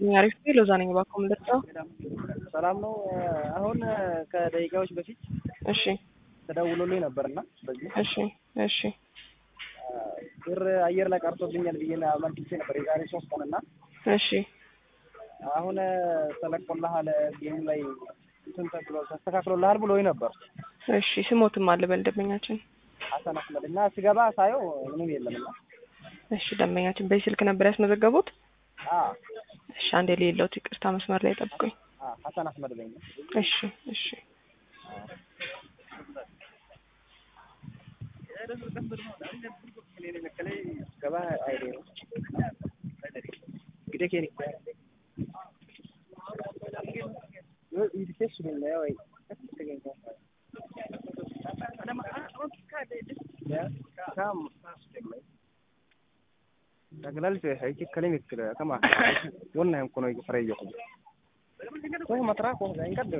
አሪፍ ነው። ሎዛ ነኝ ባኮ ምልጣው። ሰላም ነው። አሁን ከደቂቃዎች በፊት እሺ ተደውሎልኝ ነበርና በዚህ እሺ ብር አየር ላይ ቀርቶብኛል ብዬ አመልክቼ ነበር የዛሬ 3 ቀንና እሺ አሁን ተለቆልሃል ጌም ላይ እንትን ተብሎ ተስተካክሎልሃል ብሎኝ ነበር። እሺ ስሞትም አለ በልደመኛችን ሐሰን አህመድ እና ስገባ ሳየው ምንም የለምና። እሺ ደመኛችን በስልክ ነበር ያስመዘገቡት? እሺ አንዴ ሌላው ይቅርታ መስመር ላይ ጠብቁኝ። ሐሰን አህመድ ነኝ። እሺ ገባ አይዴ ግዴ ከኔ ይድከሽ ነው ያው تقلل في حيك كلمة كده كما قلنا هم كانوا يفريقوا هو مطرقه زين قدوي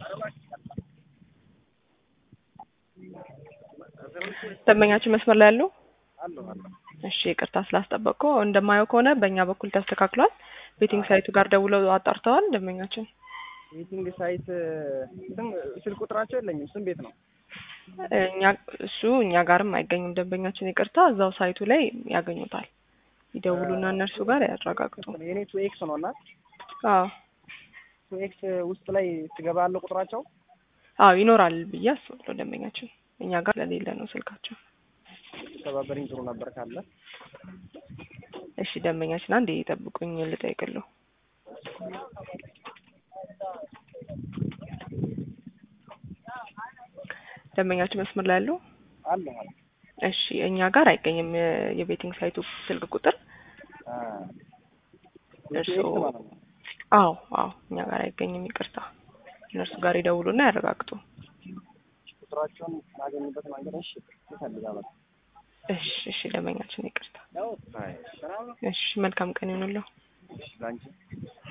ደመኛችን መስመር ላይ ያለው አሉ እሺ ይቅርታ ስላስጠበቅኩ እንደማየው ከሆነ በእኛ በኩል ተስተካክሏል። ቤቲንግ ሳይቱ ጋር ደውለው አጣርተዋል። ደመኛችን ቤቲንግ ሳይት ስልክ ቁጥራቸው የለኝም። ስም ቤት ነው እኛ ጋርም አይገኝም። ደንበኛችን ይቅርታ እዛው ሳይቱ ላይ ያገኙታል። ይደውሉና እነርሱ ጋር ያረጋግጡ። የኔ 2x ነውና አዎ 2x ውስጥ ላይ ትገባለ ቁጥራቸው ይኖራል ብዬ አስባለሁ። ደንበኛችን እኛ ጋር ለሌለ ነው ስልካቸው። ተባበሪኝ ጥሩ ነበር ካለ። እሺ ደንበኛችን አንዴ ይጠብቁኝ ልጠይቅልዎ። ደንበኛችን መስመር ላይ ያለው አለ። እሺ እኛ ጋር አይገኝም የቤቲንግ ሳይቱ ስልክ ቁጥር። አዎ እኛ ጋር አይገኝም። ይቅርታ እነርሱ ጋር ይደውሉና ያረጋግጡ። ቁጥራቸውን ማግኘት መንገድ ይፈልጋሉ። እሺ ደንበኛችን ይቅርታ። እሺ መልካም ቀን ይሁንልዎ። ላንቺ